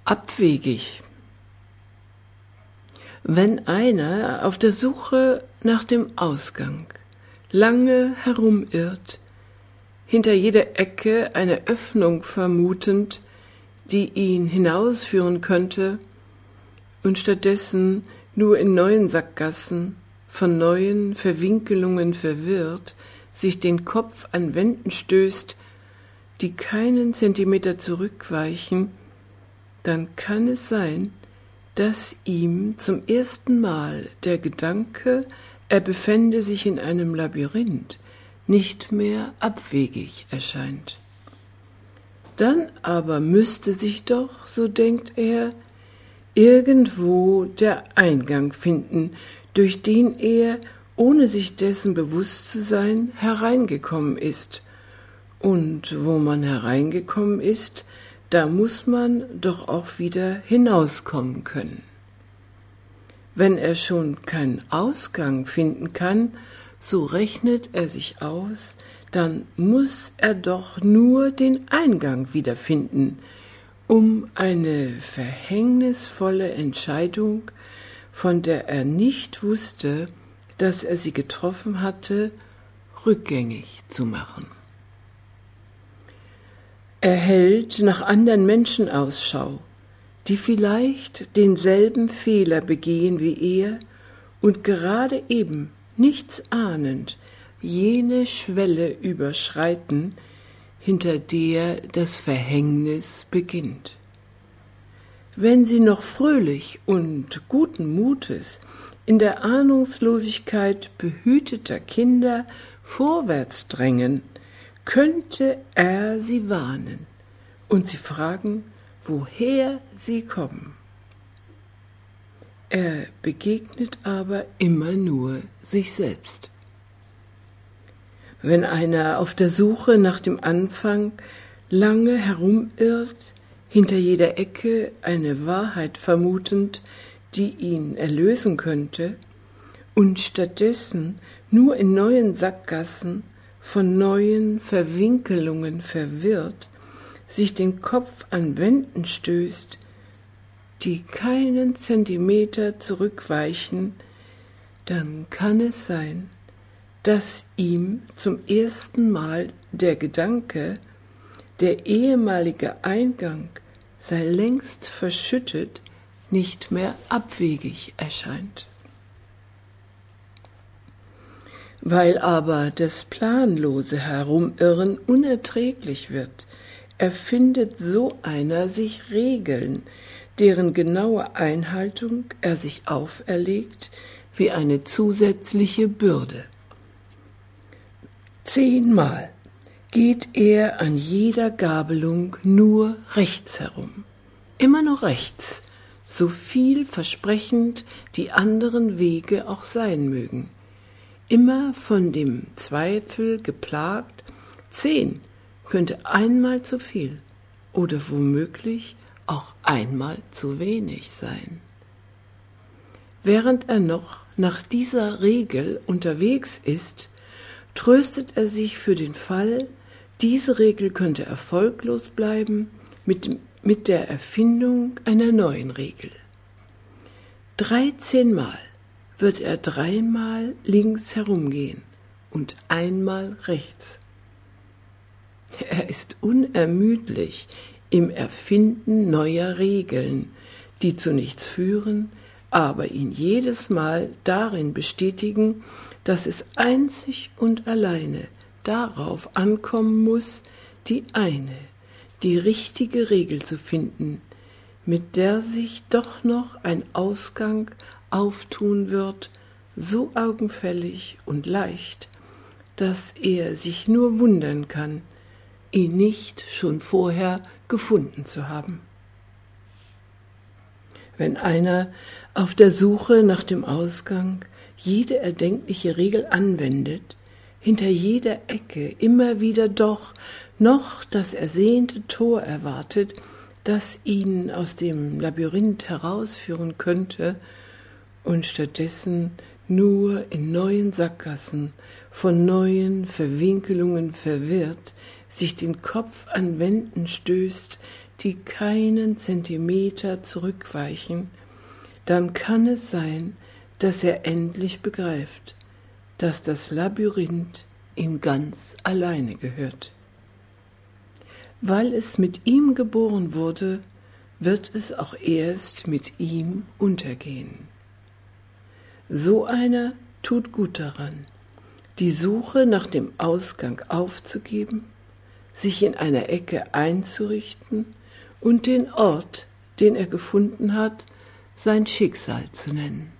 Abwegig. Wenn einer auf der Suche nach dem Ausgang lange herumirrt, hinter jeder Ecke eine Öffnung vermutend, die ihn hinausführen könnte, und stattdessen nur in neuen Sackgassen, von neuen Verwinkelungen verwirrt, sich den Kopf an Wänden stößt, die keinen Zentimeter zurückweichen, dann kann es sein, dass ihm zum ersten Mal der Gedanke, er befände sich in einem Labyrinth, nicht mehr abwegig erscheint. Dann aber müsste sich doch, so denkt er, irgendwo der Eingang finden, durch den er, ohne sich dessen bewusst zu sein, hereingekommen ist. Und wo man hereingekommen ist, da muss man doch auch wieder hinauskommen können. Wenn er schon keinen Ausgang finden kann, so rechnet er sich aus, dann muss er doch nur den Eingang wiederfinden, um eine verhängnisvolle Entscheidung, von der er nicht wusste, dass er sie getroffen hatte, rückgängig zu machen. Er hält nach anderen Menschen Ausschau, die vielleicht denselben Fehler begehen wie er und gerade eben, nichts ahnend, jene Schwelle überschreiten, hinter der das Verhängnis beginnt. Wenn sie noch fröhlich und guten Mutes in der Ahnungslosigkeit behüteter Kinder vorwärts drängen, könnte er sie warnen und sie fragen, woher sie kommen. Er begegnet aber immer nur sich selbst. Wenn einer auf der Suche nach dem Anfang lange herumirrt, hinter jeder Ecke eine Wahrheit vermutend, die ihn erlösen könnte, und stattdessen nur in neuen Sackgassen von neuen Verwinkelungen verwirrt, sich den Kopf an Wänden stößt, die keinen Zentimeter zurückweichen, dann kann es sein, dass ihm zum ersten Mal der Gedanke, der ehemalige Eingang sei längst verschüttet, nicht mehr abwegig erscheint. Weil aber das planlose Herumirren unerträglich wird, erfindet so einer sich Regeln, deren genaue Einhaltung er sich auferlegt wie eine zusätzliche Bürde. 10-mal geht er an jeder Gabelung nur rechts herum, immer nur rechts, so vielversprechend die anderen Wege auch sein mögen, immer von dem Zweifel geplagt, 10 könnte einmal zu viel oder womöglich auch einmal zu wenig sein. Während er noch nach dieser Regel unterwegs ist, tröstet er sich für den Fall, diese Regel könnte erfolglos bleiben, mit der Erfindung einer neuen Regel. 13-mal wird er 3-mal links herumgehen und einmal rechts. Er ist unermüdlich im Erfinden neuer Regeln, die zu nichts führen, aber ihn jedes Mal darin bestätigen, dass es einzig und alleine darauf ankommen muss, die richtige Regel zu finden, mit der sich doch noch ein Ausgang auftun wird, so augenfällig und leicht, dass er sich nur wundern kann, ihn nicht schon vorher gefunden zu haben. Wenn einer auf der Suche nach dem Ausgang jede erdenkliche Regel anwendet, hinter jeder Ecke immer wieder doch noch das ersehnte Tor erwartet, das ihn aus dem Labyrinth herausführen könnte, und stattdessen nur in neuen Sackgassen, von neuen Verwinkelungen verwirrt, sich den Kopf an Wänden stößt, die keinen Zentimeter zurückweichen, dann kann es sein, dass er endlich begreift, dass das Labyrinth ihm ganz alleine gehört. Weil es mit ihm geboren wurde, wird es auch erst mit ihm untergehen. So einer tut gut daran, die Suche nach dem Ausgang aufzugeben, sich in einer Ecke einzurichten und den Ort, den er gefunden hat, sein Schicksal zu nennen.